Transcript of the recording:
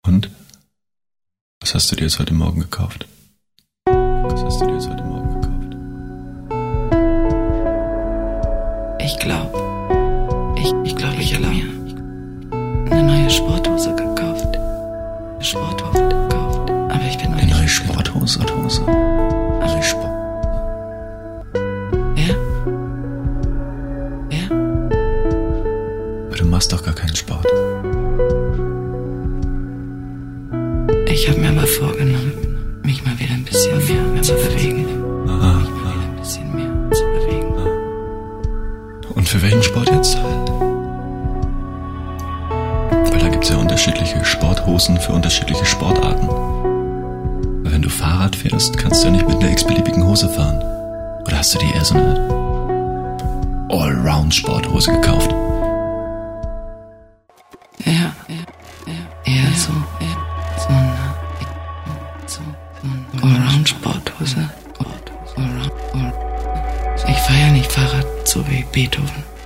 Und? Was hast du dir jetzt heute Morgen gekauft? Was hast du dir jetzt heute Morgen gekauft? Ich glaube, ich habe mir eine neue Sporthose gekauft. Aber ich bin noch Eine nicht... neue Sporthose? Neue Sport. Ja? Aber du machst doch gar keinen Sport. Ich habe mir aber vorgenommen, mich mal wieder ein bisschen mehr zu bewegen. Ein bisschen mehr zu bewegen. Und für welchen Sport jetzt? Weil da gibt's ja unterschiedliche Sporthosen für unterschiedliche Sportarten. Weil wenn du Fahrrad fährst, kannst du ja nicht mit einer x-beliebigen Hose fahren. Oder hast du dir eher so eine Allround-Sporthose gekauft? Ja. Eher so eine Allround-Sporthose. Ich fahre ja nicht Fahrrad, so wie Beethoven.